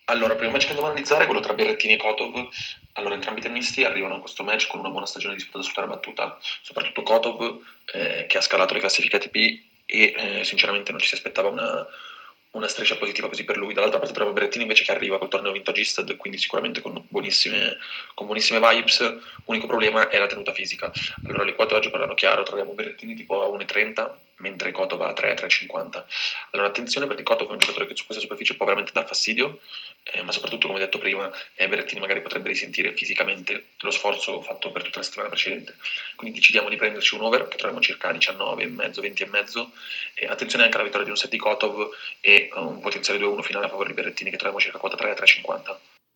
Allora, il primo match che andiamo a analizzare è quello tra Berrettini e Kotov. Allora, entrambi i tennisti arrivano a questo match con una buona stagione disputata su terra battuta, soprattutto Kotov, che ha scalato le classifiche ATP e sinceramente non ci si aspettava una striscia positiva così per lui. Dall'altra parte troviamo Berrettini invece che arriva col torneo vinto a Gistad, quindi sicuramente con buonissime vibes. L'unico problema è la tenuta fisica. Allora, le quote oggi parlano chiaro, troviamo Berrettini tipo a 1,30, mentre Kotov a 3, 3,50. Allora, attenzione perché Kotov è un giocatore che su questa superficie può veramente dar fastidio, ma soprattutto, come detto prima, Berrettini magari potrebbe risentire fisicamente lo sforzo fatto per tutta la settimana precedente. Quindi decidiamo di prenderci un over che troviamo circa 19,5, 20,5. E attenzione anche alla vittoria di un set di Kotov e un potenziale 2-1 finale a favore di Berrettini che troviamo circa quota 3, 3,50.